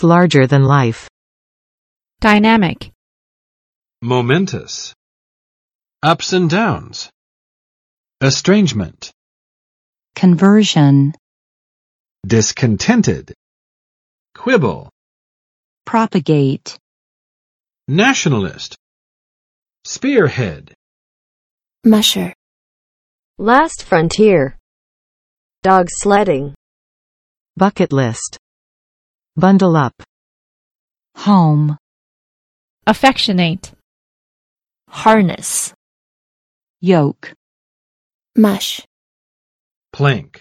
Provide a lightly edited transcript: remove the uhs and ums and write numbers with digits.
larger than life. Dynamic. Momentous. Ups and downs. Estrangement. Conversion. Discontented. Quibble. Propagate. Nationalist. Spearhead. Musher. Last frontier. Dog sledding. Bucket list. Bundle up. Home. Affectionate. Harness. Yoke. Mush. Plank.